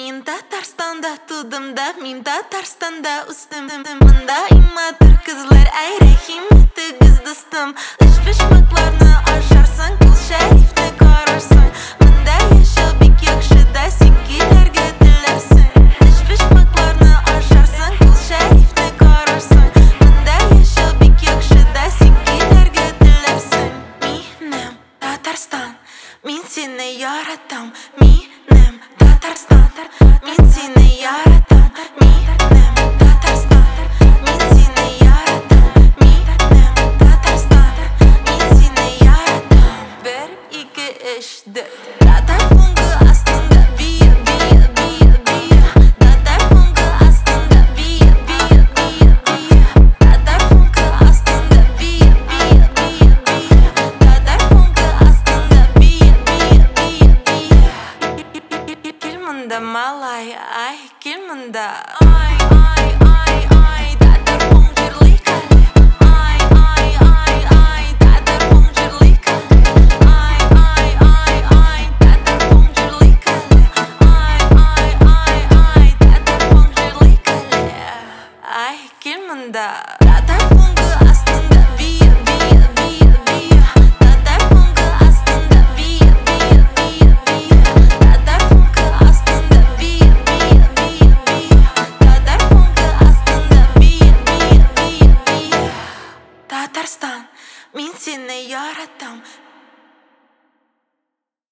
Мен Татарстанда тудым да, мен Татарстанда өстім. Мында иматыр қызлар, ай рахиметті кыз достым. Үш-бешмакларны ашарсың, кул шәрифті қарарсың. Мында яшау бек яқшы да, сен келерге тілерсің. Үш-бешмакларны ашарсың, кул шәрифті қарарсың. Мында яшау бек яқшы да, сен келерге тілерсің. Минем Татарстан, мен сені яратам. Минем Татарстан, мен сені яратам. Минем Татарстан, мен сені яратам. Минем Татарстан, мен сені яратам. Бір, екі, үш, төрт. Татар фонғы астында бия, бия, бия, бия. Татар фонғы астында бия, бия, бия, бия. Татар фонғы астында бия, бия, бия, бия. Татар фонғы астында бия, бия, бия, бия. Кел мұнда малай, ай, кел мұнда. Ай, ай, ай, ай, татар фон жырлайық әлі. Ай, ай, ай, ай, татар фон жырлайық әлі. Ай, ай, ай, ай, татар фон жырлайық әлі. Ай, ай, ай, ай, татар фон жырлайық әлі. Ай, кел мұнда. Татар фонғы